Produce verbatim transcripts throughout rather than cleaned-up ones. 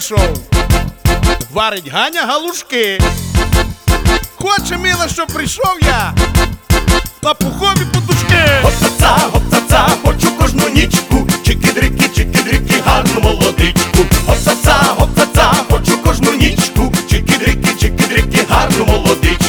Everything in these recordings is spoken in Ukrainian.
прийшов. Варить Ганя галушки. Хоче, мила, щоб прийшов я на пухові подушки. Гоп-ца-ца, гоп-ца-ца, хочу кожну нічку, чики-дрики, чики-дрики, гарну молодичку. Гоп-ца-ца, гоп-ца-ца, хочу кожну нічку, чики-дрики, чики-дрики, гарну молодичку.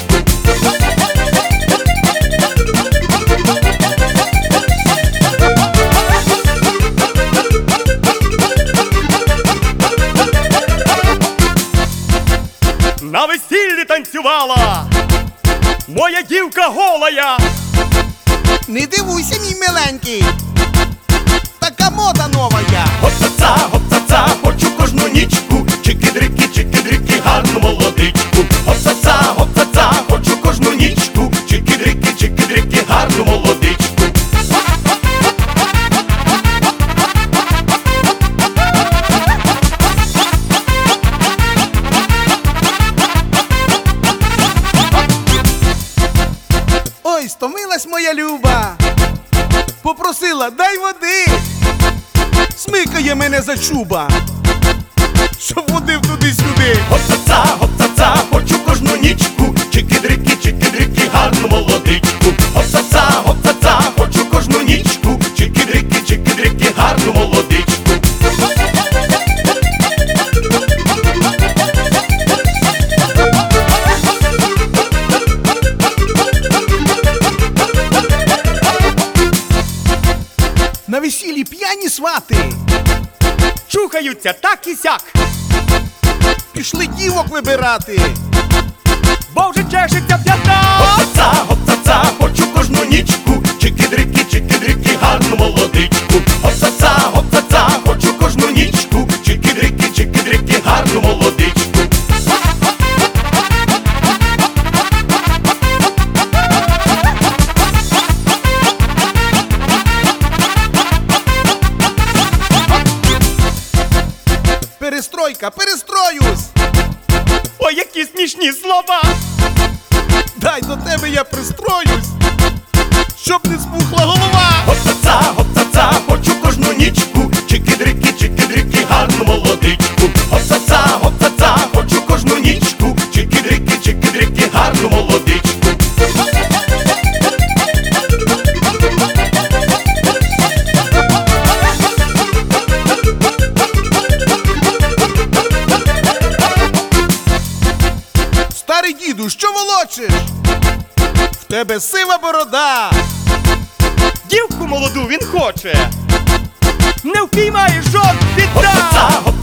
На весіллі танцювала моя дівка голая. Не дивуйся, мій миленький, така мода новая. Гоп-ца-ца, гоп-ца-ца, хочу кожну нічку, чики-дрики, чики-дрики, гарну молодичку. Гоп-ца-ца, гоп-ца-ца, хочу кожну нічку, чики-дрики, чики-дрики, гарну молодичку. Ой, стомилась моя люба, попросила, дай води, смикає мене за чуба, щоб водив туди-сюди. Гоп-ца-ца, гоп-ца-ца, хочу кожну нічку, чики-дрики, чики-дрики, гарну молодичку. Гоп-ца-ца, гоп-ца-ца, хочу кожну нічку, чики-дрики, чики-дрики, гарну молодичку. На весіллі п'яні свати Чухаються так і сяк, пішли дівок вибирати. бо вже чешеться п'ята. Гоп-ца-ца, гоп-ца-ца, хочу кожну нічку, чики-дрики, чики-дрики, гарну молодичку. Гоп-ца-ца, гоп-ца-ца, хочу кожну нічку, чики-дрики, чики-дрики, гарну молодичку. Перестройка, перестроюсь, Ой, які смішні слова. дай до тебе я пристроюсь, щоб не спухла голова. Гоп-ца-ца, гоп-ца-ца, хочу кожну нічку, чики-дрики, чики-дрики, гарну молодичку. Гоп-ца-ца, гоп-ца-ца, хочу кожну нічку, чики-дрики, чики-дрики, гарну молодичку. Старий діду, що волочиш? В тебе сива борода. Дівку молоду він хоче, не впіймає жод, відда. Гоп-ца-ца,